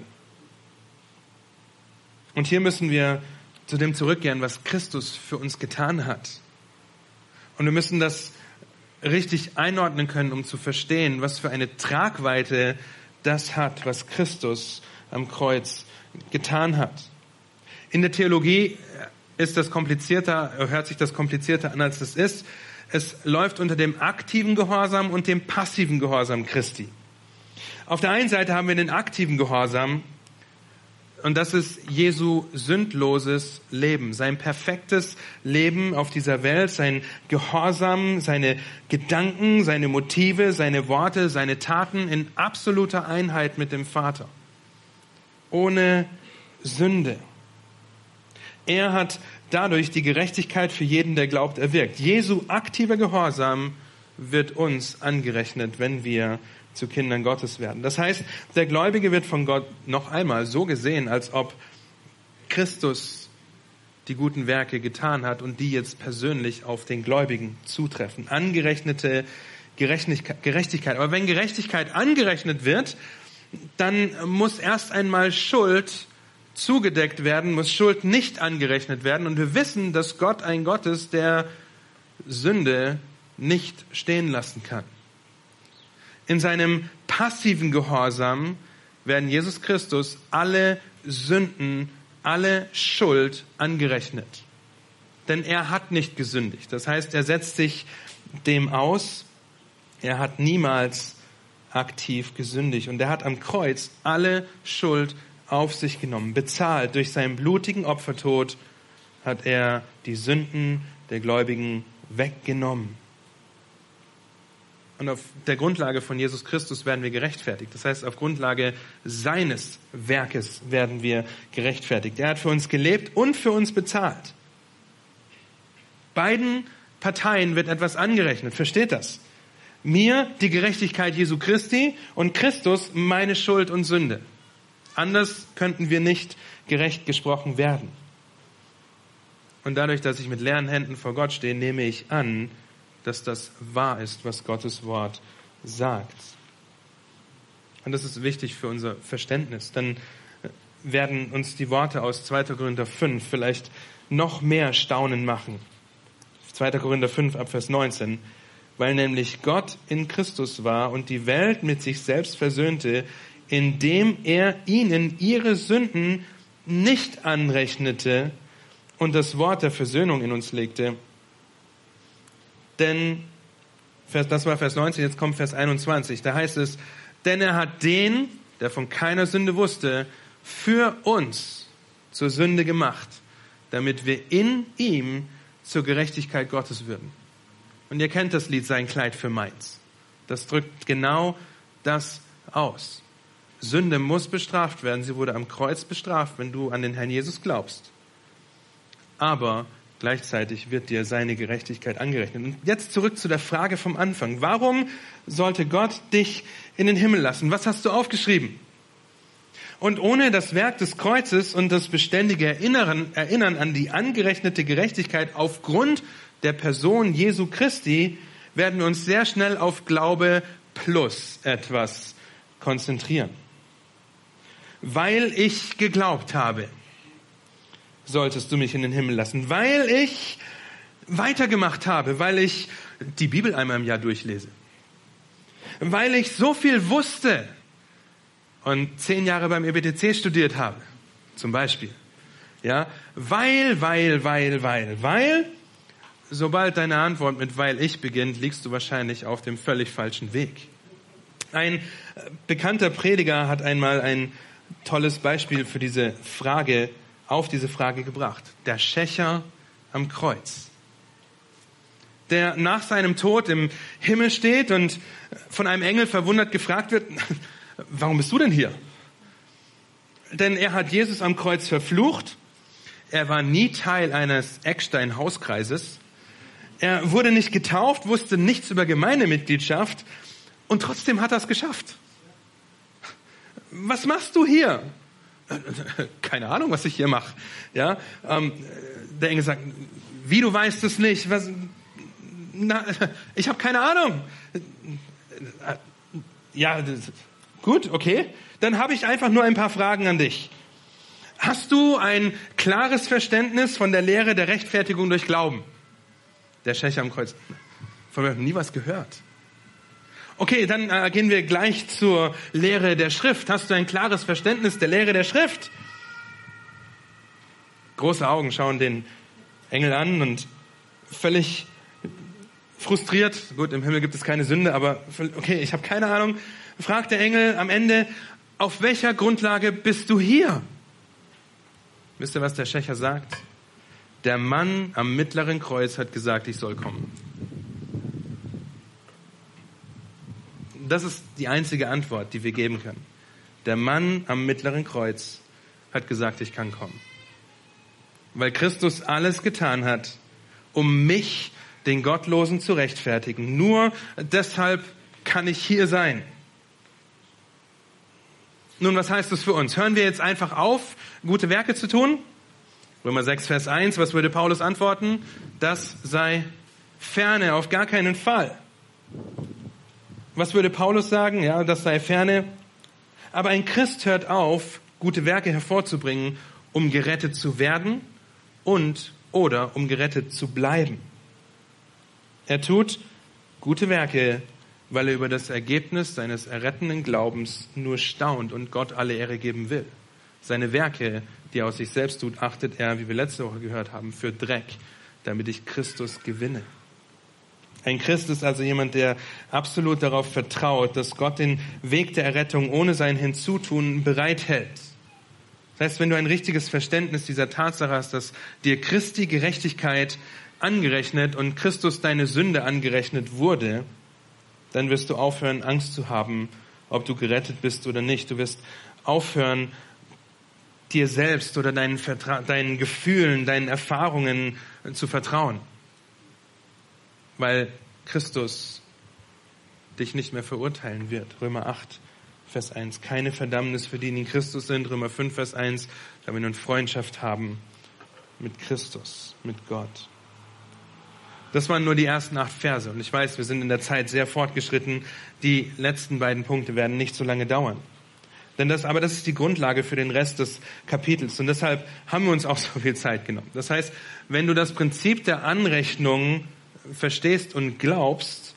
Und hier müssen wir zu dem zurückkehren, was Christus für uns getan hat. Und wir müssen das richtig einordnen können, um zu verstehen, was für eine Tragweite das hat, was Christus am Kreuz getan hat. In der Theologie ist das hört sich das komplizierter an, als es ist. Es läuft unter dem aktiven Gehorsam und dem passiven Gehorsam Christi. Auf der einen Seite haben wir den aktiven Gehorsam, und das ist Jesu sündloses Leben, sein perfektes Leben auf dieser Welt, sein Gehorsam, seine Gedanken, seine Motive, seine Worte, seine Taten in absoluter Einheit mit dem Vater. Ohne Sünde. Er hat dadurch die Gerechtigkeit für jeden, der glaubt, erwirkt. Jesu aktiver Gehorsam wird uns angerechnet, wenn wir zu Kindern Gottes werden. Das heißt, der Gläubige wird von Gott noch einmal so gesehen, als ob Christus die guten Werke getan hat und die jetzt persönlich auf den Gläubigen zutreffen. Angerechnete Gerechtigkeit. Aber wenn Gerechtigkeit angerechnet wird, dann muss erst einmal Schuld zugedeckt werden, muss Schuld nicht angerechnet werden. Und wir wissen, dass Gott ein Gott ist, der Sünde nicht stehen lassen kann. In seinem passiven Gehorsam werden Jesus Christus alle Sünden, alle Schuld angerechnet. Denn er hat nicht gesündigt. Das heißt, er setzt sich dem aus. Er hat niemals aktiv gesündigt. Und er hat am Kreuz alle Schuld auf sich genommen. Bezahlt durch seinen blutigen Opfertod hat er die Sünden der Gläubigen weggenommen. Und auf der Grundlage von Jesus Christus werden wir gerechtfertigt. Das heißt, auf Grundlage seines Werkes werden wir gerechtfertigt. Er hat für uns gelebt und für uns bezahlt. Beiden Parteien wird etwas angerechnet. Versteht das? Mir die Gerechtigkeit Jesu Christi und Christus meine Schuld und Sünde. Anders könnten wir nicht gerecht gesprochen werden. Und dadurch, dass ich mit leeren Händen vor Gott stehe, nehme ich an, dass das wahr ist, was Gottes Wort sagt. Und das ist wichtig für unser Verständnis. Dann werden uns die Worte aus 2. Korinther 5 vielleicht noch mehr Staunen machen. 2. Korinther 5 ab Vers 19. Weil nämlich Gott in Christus war und die Welt mit sich selbst versöhnte, indem er ihnen ihre Sünden nicht anrechnete und das Wort der Versöhnung in uns legte. Denn, das war Vers 19, jetzt kommt Vers 21, da heißt es, denn er hat den, der von keiner Sünde wusste, für uns zur Sünde gemacht, damit wir in ihm zur Gerechtigkeit Gottes würden. Und ihr kennt das Lied, sein Kleid für meins. Das drückt genau das aus. Sünde muss bestraft werden. Sie wurde am Kreuz bestraft, wenn du an den Herrn Jesus glaubst. Aber gleichzeitig wird dir seine Gerechtigkeit angerechnet. Und jetzt zurück zu der Frage vom Anfang. Warum sollte Gott dich in den Himmel lassen? Was hast du aufgeschrieben? Und ohne das Werk des Kreuzes und das beständige Erinnern an die angerechnete Gerechtigkeit aufgrund der Person Jesu Christi werden wir uns sehr schnell auf Glaube plus etwas konzentrieren. Weil ich geglaubt habe, solltest du mich in den Himmel lassen. Weil ich weitergemacht habe, weil ich die Bibel einmal im Jahr durchlese. Weil ich so viel wusste und 10 Jahre beim EBTC studiert habe, zum Beispiel. Ja, weil, sobald deine Antwort mit weil ich beginnt, liegst du wahrscheinlich auf dem völlig falschen Weg. Ein bekannter Prediger hat einmal ein tolles Beispiel für auf diese Frage gebracht. Der Schächer am Kreuz. Der nach seinem Tod im Himmel steht und von einem Engel verwundert gefragt wird, warum bist du denn hier? Denn er hat Jesus am Kreuz verflucht. Er war nie Teil eines Eckstein-Hauskreises. Er wurde nicht getauft, wusste nichts über Gemeindemitgliedschaft und trotzdem hat er es geschafft. Was machst du hier? Keine Ahnung, was ich hier mache. Ja, der Engel sagt, wie, du weißt es nicht? Was? Ich habe keine Ahnung. Ja, gut, okay. Dann habe ich einfach nur ein paar Fragen an dich. Hast du ein klares Verständnis von der Lehre der Rechtfertigung durch Glauben? Der Schächer am Kreuz. Von mir habe ich nie was gehört. Okay, dann gehen wir gleich zur Lehre der Schrift. Hast du ein klares Verständnis der Lehre der Schrift? Große Augen schauen den Engel an und völlig frustriert, gut, im Himmel gibt es keine Sünde, aber okay, ich habe keine Ahnung, fragt der Engel am Ende, auf welcher Grundlage bist du hier? Wisst ihr, was der Schächer sagt? Der Mann am mittleren Kreuz hat gesagt, ich soll kommen. Das ist die einzige Antwort, die wir geben können. Der Mann am mittleren Kreuz hat gesagt, ich kann kommen. Weil Christus alles getan hat, um mich, den Gottlosen, zu rechtfertigen. Nur deshalb kann ich hier sein. Nun, was heißt das für uns? Hören wir jetzt einfach auf, gute Werke zu tun? Römer 6, Vers 1, was würde Paulus antworten? Das sei ferne, auf gar keinen Fall. Was würde Paulus sagen? Ja, das sei ferne. Aber ein Christ hört auf, gute Werke hervorzubringen, um gerettet zu werden oder um gerettet zu bleiben. Er tut gute Werke, weil er über das Ergebnis seines errettenden Glaubens nur staunt und Gott alle Ehre geben will. Seine Werke, die er aus sich selbst tut, achtet er, wie wir letzte Woche gehört haben, für Dreck, damit ich Christus gewinne. Ein Christ ist also jemand, der absolut darauf vertraut, dass Gott den Weg der Errettung ohne sein Hinzutun bereithält. Das heißt, wenn du ein richtiges Verständnis dieser Tatsache hast, dass dir Christi Gerechtigkeit angerechnet und Christus deine Sünde angerechnet wurde, dann wirst du aufhören, Angst zu haben, ob du gerettet bist oder nicht. Du wirst aufhören, dir selbst oder deinen Gefühlen, deinen Erfahrungen zu vertrauen. Weil Christus dich nicht mehr verurteilen wird. Römer 8, Vers 1. Keine Verdammnis für die, die in Christus sind. Römer 5, Vers 1. Da wir nun Freundschaft haben mit Christus, mit Gott. Das waren nur die ersten 8 Verse. Und ich weiß, wir sind in der Zeit sehr fortgeschritten. Die letzten beiden Punkte werden nicht so lange dauern. Aber das ist die Grundlage für den Rest des Kapitels. Und deshalb haben wir uns auch so viel Zeit genommen. Das heißt, wenn du das Prinzip der Anrechnung verstehst und glaubst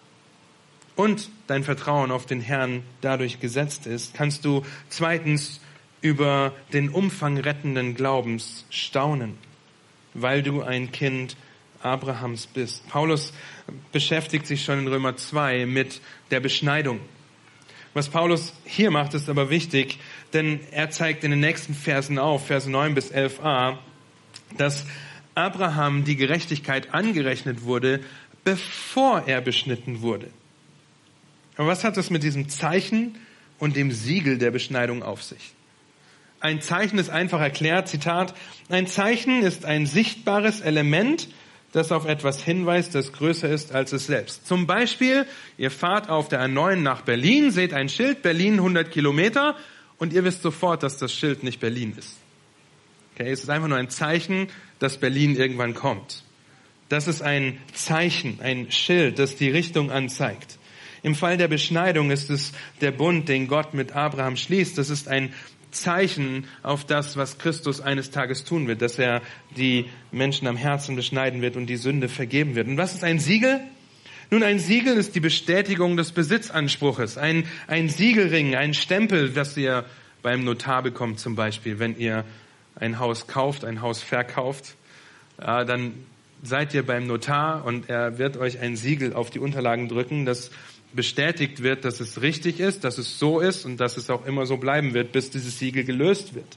und dein Vertrauen auf den Herrn dadurch gesetzt ist, kannst du zweitens über den Umfang rettenden Glaubens staunen, weil du ein Kind Abrahams bist. Paulus beschäftigt sich schon in Römer 2 mit der Beschneidung. Was Paulus hier macht, ist aber wichtig, denn er zeigt in den nächsten Versen auf, Verse 9 bis 11a, dass Abraham die Gerechtigkeit angerechnet wurde, bevor er beschnitten wurde. Aber was hat das mit diesem Zeichen und dem Siegel der Beschneidung auf sich? Ein Zeichen ist einfach erklärt, Zitat, ein Zeichen ist ein sichtbares Element, das auf etwas hinweist, das größer ist als es selbst. Zum Beispiel, ihr fahrt auf der A9 nach Berlin, seht ein Schild, Berlin 100 Kilometer und ihr wisst sofort, dass das Schild nicht Berlin ist. Okay, es ist einfach nur ein Zeichen, dass Berlin irgendwann kommt. Das ist ein Zeichen, ein Schild, das die Richtung anzeigt. Im Fall der Beschneidung ist es der Bund, den Gott mit Abraham schließt. Das ist ein Zeichen auf das, was Christus eines Tages tun wird, dass er die Menschen am Herzen beschneiden wird und die Sünde vergeben wird. Und was ist ein Siegel? Nun, ein Siegel ist die Bestätigung des Besitzanspruches. Ein Siegelring, ein Stempel, das ihr beim Notar bekommt zum Beispiel, wenn ihr ein Haus kauft, ein Haus verkauft, dann seid ihr beim Notar und er wird euch ein Siegel auf die Unterlagen drücken, das bestätigt wird, dass es richtig ist, dass es so ist und dass es auch immer so bleiben wird, bis dieses Siegel gelöst wird.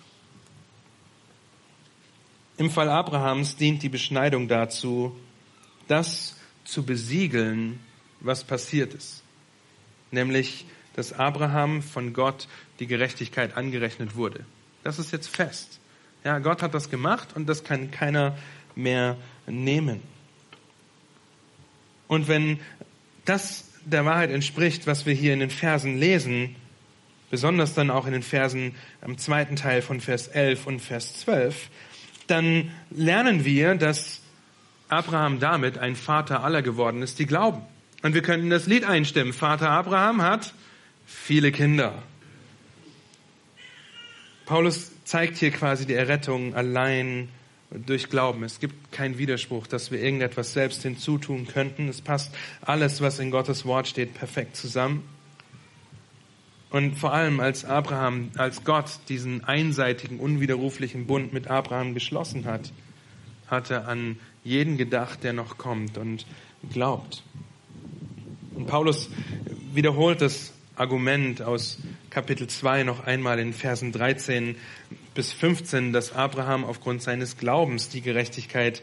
Im Fall Abrahams dient die Beschneidung dazu, das zu besiegeln, was passiert ist. Nämlich, dass Abraham von Gott die Gerechtigkeit angerechnet wurde. Das ist jetzt fest. Ja, Gott hat das gemacht und das kann keiner mehr nehmen. Und wenn das der Wahrheit entspricht, was wir hier in den Versen lesen, besonders dann auch in den Versen am zweiten Teil von Vers 11 und Vers 12, dann lernen wir, dass Abraham damit ein Vater aller geworden ist, die glauben. Und wir könnten das Lied einstimmen. Vater Abraham hat viele Kinder. Paulus zeigt hier quasi die Errettung allein durch Glauben. Es gibt keinen Widerspruch, dass wir irgendetwas selbst hinzutun könnten. Es passt alles, was in Gottes Wort steht, perfekt zusammen. Und vor allem als Gott diesen einseitigen, unwiderruflichen Bund mit Abraham geschlossen hat, hat er an jeden gedacht, der noch kommt und glaubt. Und Paulus wiederholt das Argument aus Kapitel 2 noch einmal in Versen 13 bis 15, dass Abraham aufgrund seines Glaubens die Gerechtigkeit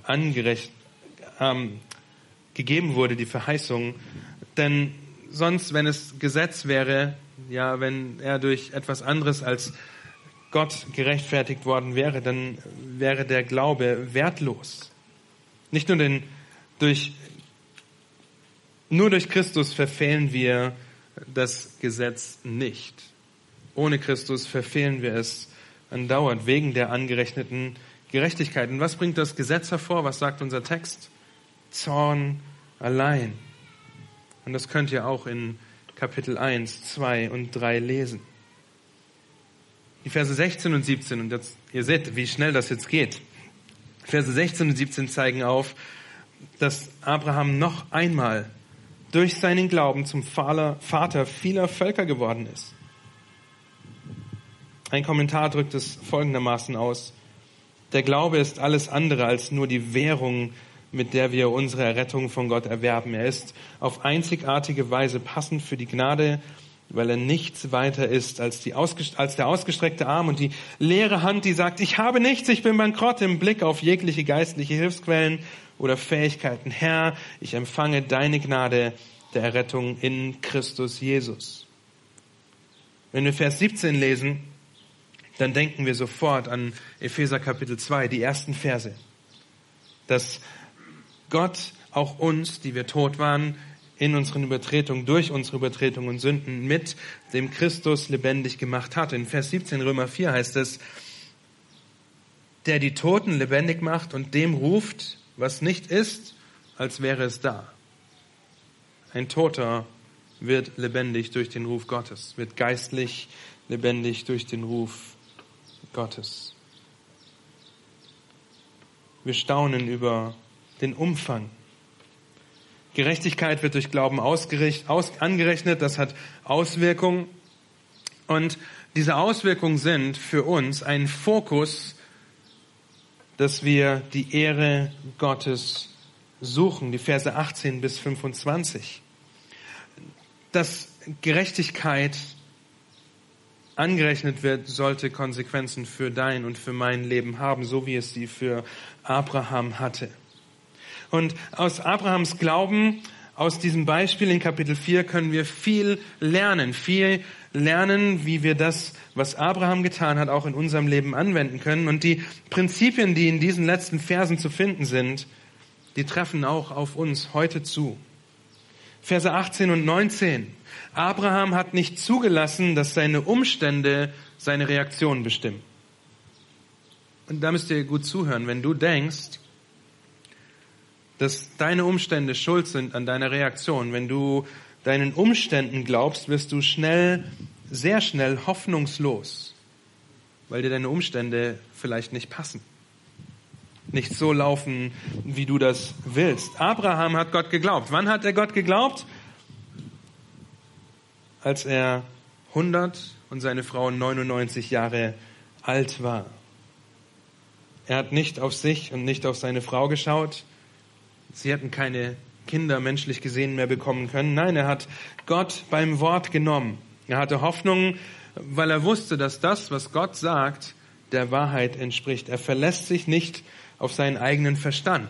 gegeben wurde, die Verheißung. Denn sonst, wenn es Gesetz wäre, ja, wenn er durch etwas anderes als Gott gerechtfertigt worden wäre, dann wäre der Glaube wertlos. Nicht nur nur durch Christus verfehlen wir das Gesetz nicht. Ohne Christus verfehlen wir es andauert wegen der angerechneten Gerechtigkeit. Und was bringt das Gesetz hervor? Was sagt unser Text? Zorn allein. Und das könnt ihr auch in Kapitel 1, 2 und 3 lesen. Die Verse 16 und 17, und jetzt, ihr seht, wie schnell das jetzt geht. Verse 16 und 17 zeigen auf, dass Abraham noch einmal durch seinen Glauben zum Vater vieler Völker geworden ist. Ein Kommentar drückt es folgendermaßen aus: Der Glaube ist alles andere als nur die Währung, mit der wir unsere Errettung von Gott erwerben. Er ist auf einzigartige Weise passend für die Gnade, weil er nichts weiter ist als der ausgestreckte Arm und die leere Hand, die sagt, ich habe nichts, ich bin bankrott, im Blick auf jegliche geistliche Hilfsquellen oder Fähigkeiten. Herr, ich empfange deine Gnade der Errettung in Christus Jesus. Wenn wir Vers 17 lesen, dann denken wir sofort an Epheser Kapitel 2, die ersten Verse. Dass Gott auch uns, die wir tot waren, in unseren Übertretungen, durch unsere Übertretungen und Sünden mit dem Christus lebendig gemacht hat. In Vers 17 Römer 4 heißt es, der die Toten lebendig macht und dem ruft, was nicht ist, als wäre es da. Ein Toter wird lebendig durch den Ruf Gottes, wird geistlich lebendig durch den Ruf Gottes. Wir staunen über den Umfang. Gerechtigkeit wird durch Glauben angerechnet, das hat Auswirkungen. Und diese Auswirkungen sind für uns ein Fokus, dass wir die Ehre Gottes suchen. Die Verse 18 bis 25. Dass Gerechtigkeit angerechnet wird, sollte Konsequenzen für dein und für mein Leben haben, so wie es sie für Abraham hatte. Und aus Abrahams Glauben, aus diesem Beispiel in Kapitel 4 können wir viel lernen, wie wir das, was Abraham getan hat, auch in unserem Leben anwenden können. Und die Prinzipien, die in diesen letzten Versen zu finden sind, die treffen auch auf uns heute zu. Verse 18 und 19. Abraham hat nicht zugelassen, dass seine Umstände seine Reaktion bestimmen. Und da müsst ihr gut zuhören, wenn du denkst, dass deine Umstände schuld sind an deiner Reaktion. Wenn du deinen Umständen glaubst, wirst du sehr schnell hoffnungslos, weil dir deine Umstände vielleicht nicht passen, nicht so laufen, wie du das willst. Abraham hat Gott geglaubt. Wann hat er Gott geglaubt? Als er 100 und seine Frau 99 Jahre alt war. Er hat nicht auf sich und nicht auf seine Frau geschaut. Sie hätten keine Kinder menschlich gesehen mehr bekommen können. Nein, er hat Gott beim Wort genommen. Er hatte Hoffnung, weil er wusste, dass das, was Gott sagt, der Wahrheit entspricht. Er verlässt sich nicht auf seinen eigenen Verstand.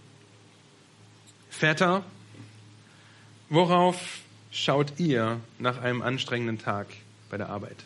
Väter, worauf schaut ihr nach einem anstrengenden Tag bei der Arbeit?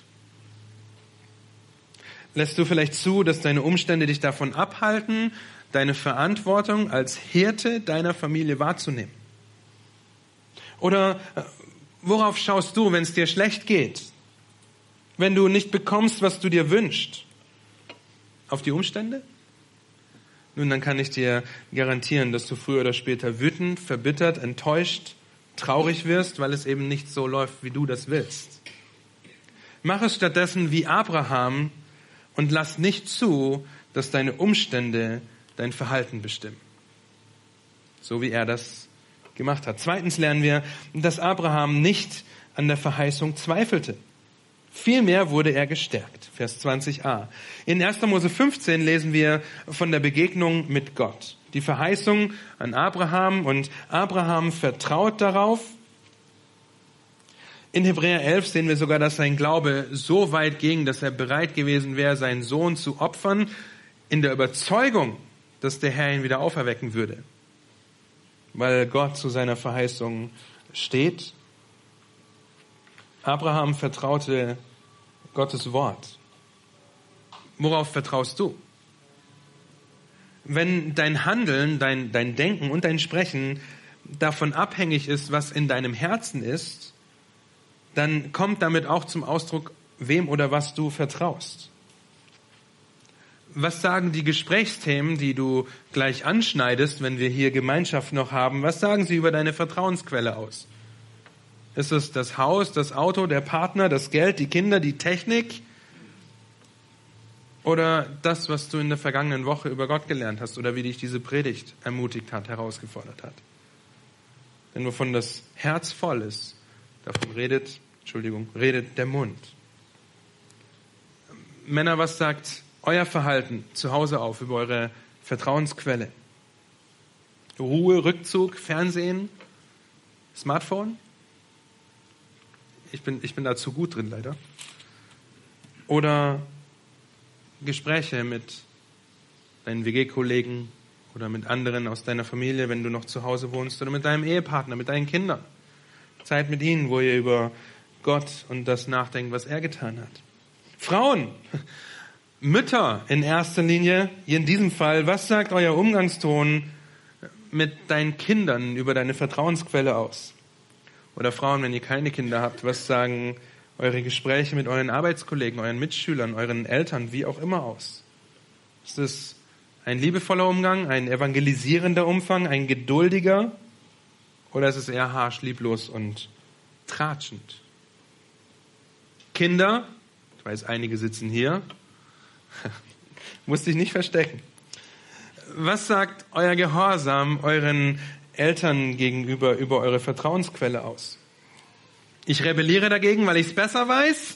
Lässt du vielleicht zu, dass deine Umstände dich davon abhalten, deine Verantwortung als Hirte deiner Familie wahrzunehmen? Oder worauf schaust du, wenn es dir schlecht geht? Wenn du nicht bekommst, was du dir wünschst? Auf die Umstände? Nun, dann kann ich dir garantieren, dass du früher oder später wütend, verbittert, enttäuscht, traurig wirst, weil es eben nicht so läuft, wie du das willst. Mach es stattdessen wie Abraham und lass nicht zu, dass deine Umstände dein Verhalten bestimmen. So wie er das gemacht hat. Zweitens lernen wir, dass Abraham nicht an der Verheißung zweifelte. Vielmehr wurde er gestärkt. Vers 20a. In 1. Mose 15 lesen wir von der Begegnung mit Gott. Die Verheißung an Abraham und Abraham vertraut darauf. In Hebräer 11 sehen wir sogar, dass sein Glaube so weit ging, dass er bereit gewesen wäre, seinen Sohn zu opfern, in der Überzeugung, dass der Herr ihn wieder auferwecken würde. Weil Gott zu seiner Verheißung steht. Abraham vertraute Gottes Wort. Worauf vertraust du? Wenn dein Handeln, dein Denken und dein Sprechen davon abhängig ist, was in deinem Herzen ist, dann kommt damit auch zum Ausdruck, wem oder was du vertraust. Was sagen die Gesprächsthemen, die du gleich anschneidest, wenn wir hier Gemeinschaft noch haben? Was sagen sie über deine Vertrauensquelle aus? Ist es das Haus, das Auto, der Partner, das Geld, die Kinder, die Technik? Oder das, was du in der vergangenen Woche über Gott gelernt hast oder wie dich diese Predigt ermutigt hat, herausgefordert hat? Denn wovon das Herz voll ist, davon redet der Mund. Männer, was sagt euer Verhalten zu Hause auf über eure Vertrauensquelle? Ruhe, Rückzug, Fernsehen, Smartphone? Ich bin da zu gut drin, leider. Oder Gespräche mit deinen WG-Kollegen oder mit anderen aus deiner Familie, wenn du noch zu Hause wohnst, oder mit deinem Ehepartner, mit deinen Kindern. Zeit mit ihnen, wo ihr über Gott und das nachdenkt, was er getan hat. Frauen, Mütter in erster Linie, hier in diesem Fall, was sagt euer Umgangston mit deinen Kindern über deine Vertrauensquelle aus? Oder Frauen, wenn ihr keine Kinder habt, was sagen eure Gespräche mit euren Arbeitskollegen, euren Mitschülern, euren Eltern, wie auch immer aus? Ist es ein liebevoller Umgang, ein evangelisierender Umfang, ein geduldiger? Oder ist es eher harsch, lieblos und tratschend? Kinder, ich weiß, einige sitzen hier, musst dich nicht verstecken. Was sagt euer Gehorsam euren Eltern gegenüber über eure Vertrauensquelle aus? Ich rebelliere dagegen, weil ich es besser weiß?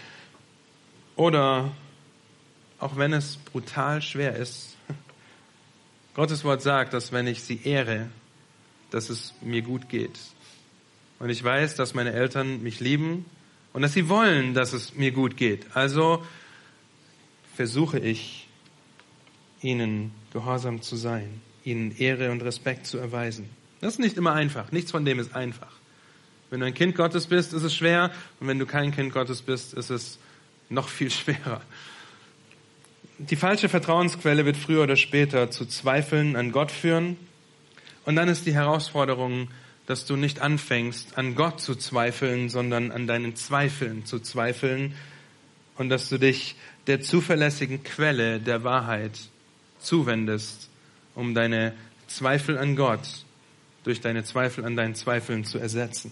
Oder, auch wenn es brutal schwer ist, Gottes Wort sagt, dass wenn ich sie ehre, dass es mir gut geht. Und ich weiß, dass meine Eltern mich lieben und dass sie wollen, dass es mir gut geht. Also versuche ich, ihnen gehorsam zu sein, ihnen Ehre und Respekt zu erweisen. Das ist nicht immer einfach. Nichts von dem ist einfach. Wenn du ein Kind Gottes bist, ist es schwer. Und wenn du kein Kind Gottes bist, ist es noch viel schwerer. Die falsche Vertrauensquelle wird früher oder später zu Zweifeln an Gott führen. Und dann ist die Herausforderung, dass du nicht anfängst, an Gott zu zweifeln, sondern an deinen Zweifeln zu zweifeln. Und dass du dich der zuverlässigen Quelle der Wahrheit zuwendest, um deine Zweifel an Gott durch deine Zweifel an deinen Zweifeln zu ersetzen.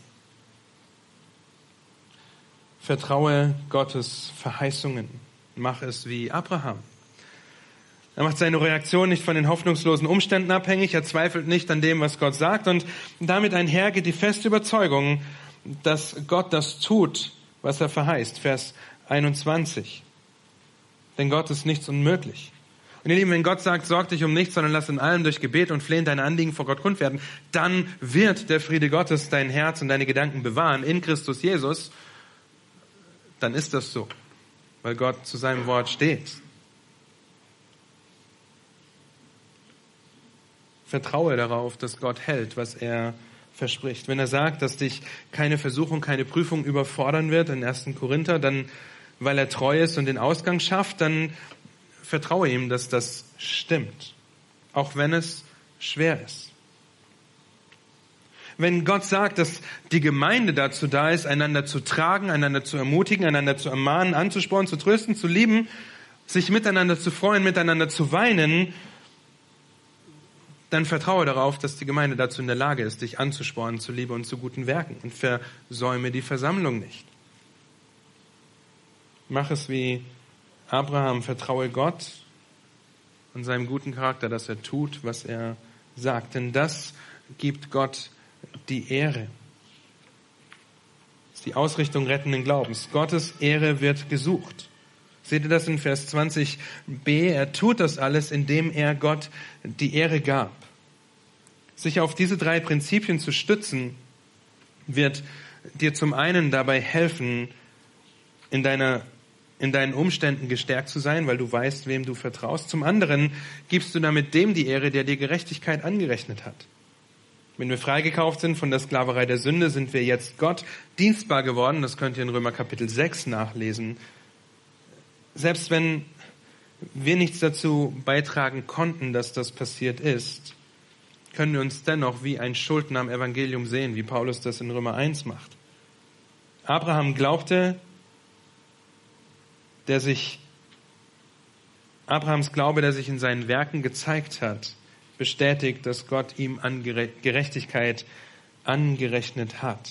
Vertraue Gottes Verheißungen. Mach es wie Abraham. Er macht seine Reaktion nicht von den hoffnungslosen Umständen abhängig. Er zweifelt nicht an dem, was Gott sagt. Und damit einher geht die feste Überzeugung, dass Gott das tut, was er verheißt. Vers 21. Denn Gott ist nichts unmöglich. Und ihr Lieben, wenn Gott sagt, sorg dich um nichts, sondern lass in allem durch Gebet und Flehen deine Anliegen vor Gott kund werden, dann wird der Friede Gottes dein Herz und deine Gedanken bewahren in Christus Jesus. Dann ist das so, weil Gott zu seinem Wort steht. Vertraue darauf, dass Gott hält, was er verspricht. Wenn er sagt, dass dich keine Versuchung, keine Prüfung überfordern wird, in 1. Korinther, dann, weil er treu ist und den Ausgang schafft, dann vertraue ihm, dass das stimmt, auch wenn es schwer ist. Wenn Gott sagt, dass die Gemeinde dazu da ist, einander zu tragen, einander zu ermutigen, einander zu ermahnen, anzuspornen, zu trösten, zu lieben, sich miteinander zu freuen, miteinander zu weinen, dann vertraue darauf, dass die Gemeinde dazu in der Lage ist, dich anzuspornen zu Liebe und zu guten Werken, und versäume die Versammlung nicht. Mach es wie Abraham, vertraue Gott und seinem guten Charakter, dass er tut, was er sagt. Denn das gibt Gott die Ehre. Das ist die Ausrichtung rettenden Glaubens. Gottes Ehre wird gesucht. Seht ihr das in Vers 20b? Er tut das alles, indem er Gott die Ehre gab. Sich auf diese 3 Prinzipien zu stützen, wird dir zum einen dabei helfen, in deinen Umständen gestärkt zu sein, weil du weißt, wem du vertraust. Zum anderen gibst du damit dem die Ehre, der dir Gerechtigkeit angerechnet hat. Wenn wir freigekauft sind von der Sklaverei der Sünde, sind wir jetzt Gott dienstbar geworden. Das könnt ihr in Römer Kapitel 6 nachlesen. Selbst wenn wir nichts dazu beitragen konnten, dass das passiert ist, können wir uns dennoch wie ein Schuldner am Evangelium sehen, wie Paulus das in Römer 1 macht. Abraham glaubte, der sich Abrahams Glaube, der sich in seinen Werken gezeigt hat, bestätigt, dass Gott ihm Gerechtigkeit angerechnet hat.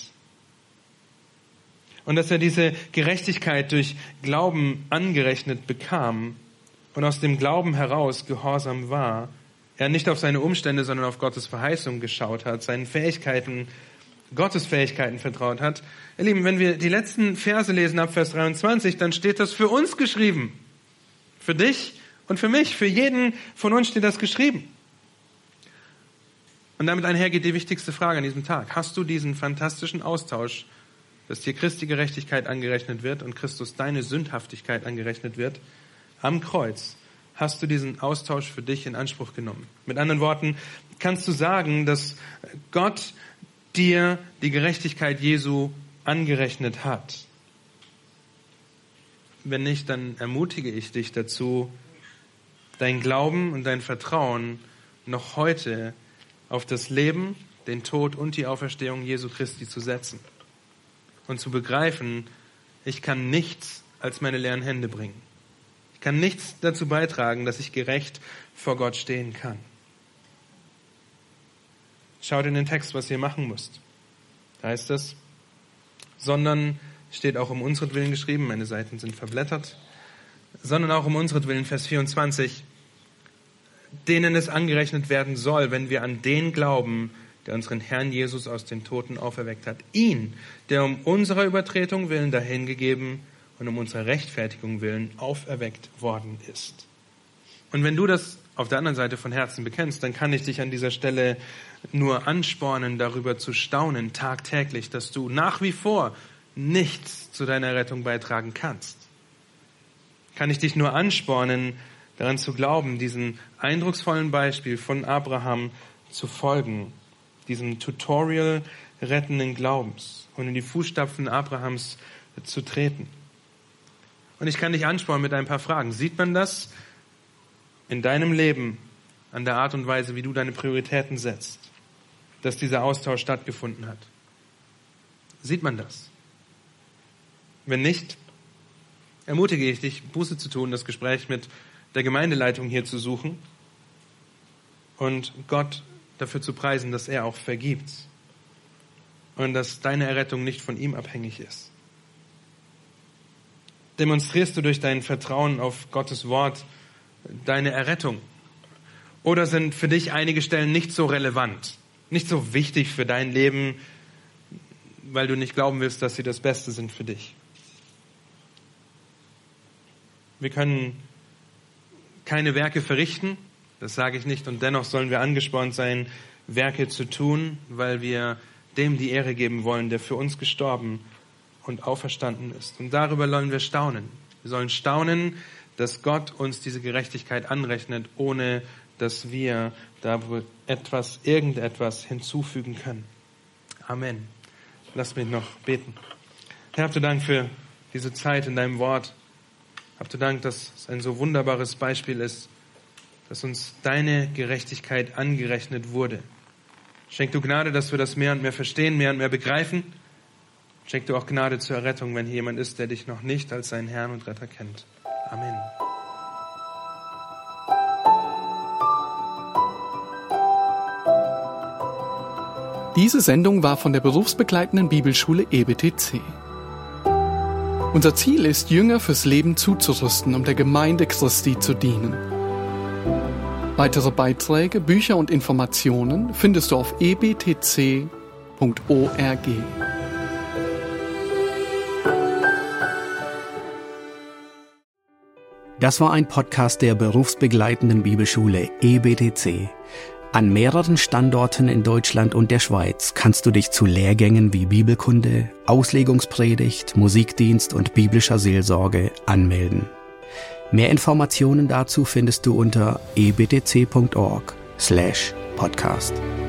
Und dass er diese Gerechtigkeit durch Glauben angerechnet bekam und aus dem Glauben heraus gehorsam war, er nicht auf seine Umstände, sondern auf Gottes Verheißung geschaut hat, seinen Fähigkeiten, Gottes Fähigkeiten vertraut hat. Ihr Lieben, wenn wir die letzten Verse lesen ab Vers 23, dann steht das für uns geschrieben. Für dich und für mich, für jeden von uns steht das geschrieben. Und damit einhergeht die wichtigste Frage an diesem Tag. Hast du diesen fantastischen Austausch, dass dir Christi Gerechtigkeit angerechnet wird und Christus deine Sündhaftigkeit angerechnet wird, am Kreuz? Hast du diesen Austausch für dich in Anspruch genommen? Mit anderen Worten, kannst du sagen, dass Gott dir die Gerechtigkeit Jesu angerechnet hat? Wenn nicht, dann ermutige ich dich dazu, dein Glauben und dein Vertrauen noch heute auf das Leben, den Tod und die Auferstehung Jesu Christi zu setzen und zu begreifen, ich kann nichts als meine leeren Hände bringen. Ich kann nichts dazu beitragen, dass ich gerecht vor Gott stehen kann. Schaut in den Text, was ihr machen müsst. Da heißt es, sondern, steht auch um unseretwillen geschrieben, meine Seiten sind verblättert, sondern auch um unseretwillen, Vers 24, denen es angerechnet werden soll, wenn wir an den glauben, der unseren Herrn Jesus aus den Toten auferweckt hat. Ihn, der um unserer Übertretung willen dahingegeben und um unserer Rechtfertigung willen auferweckt worden ist. Und wenn du das auf der anderen Seite von Herzen bekennst, dann kann ich dich an dieser Stelle nur anspornen, darüber zu staunen, tagtäglich, dass du nach wie vor nichts zu deiner Rettung beitragen kannst. Kann ich dich nur anspornen, daran zu glauben, diesem eindrucksvollen Beispiel von Abraham zu folgen, diesem Tutorial rettenden Glaubens und in die Fußstapfen Abrahams zu treten. Und ich kann dich anspornen mit ein paar Fragen. Sieht man das in deinem Leben an der Art und Weise, wie du deine Prioritäten setzt, dass dieser Austausch stattgefunden hat? Sieht man das? Wenn nicht, ermutige ich dich, Buße zu tun, das Gespräch mit der Gemeindeleitung hier zu suchen und Gott dafür zu preisen, dass er auch vergibt und dass deine Errettung nicht von ihm abhängig ist. Demonstrierst du durch dein Vertrauen auf Gottes Wort deine Errettung? Oder sind für dich einige Stellen nicht so relevant, nicht so wichtig für dein Leben, weil du nicht glauben willst, dass sie das Beste sind für dich? Wir können keine Werke verrichten, das sage ich nicht, und dennoch sollen wir angespornt sein, Werke zu tun, weil wir dem die Ehre geben wollen, der für uns gestorben und auferstanden ist. Und darüber sollen wir staunen. Wir sollen staunen, dass Gott uns diese Gerechtigkeit anrechnet, ohne dass wir da irgendetwas hinzufügen können. Amen. Lass mich noch beten. Herr, habt du Dank für diese Zeit in deinem Wort. Habt du Dank, dass es ein so wunderbares Beispiel ist, dass uns deine Gerechtigkeit angerechnet wurde. Schenk du Gnade, dass wir das mehr und mehr verstehen, mehr und mehr begreifen. Schenk du auch Gnade zur Errettung, wenn hier jemand ist, der dich noch nicht als seinen Herrn und Retter kennt. Amen. Diese Sendung war von der berufsbegleitenden Bibelschule EBTC. Unser Ziel ist, Jünger fürs Leben zuzurüsten, um der Gemeinde Christi zu dienen. Weitere Beiträge, Bücher und Informationen findest du auf ebtc.org. Das war ein Podcast der berufsbegleitenden Bibelschule EBTC. An mehreren Standorten in Deutschland und der Schweiz kannst du dich zu Lehrgängen wie Bibelkunde, Auslegungspredigt, Musikdienst und biblischer Seelsorge anmelden. Mehr Informationen dazu findest du unter ebtc.org/podcast.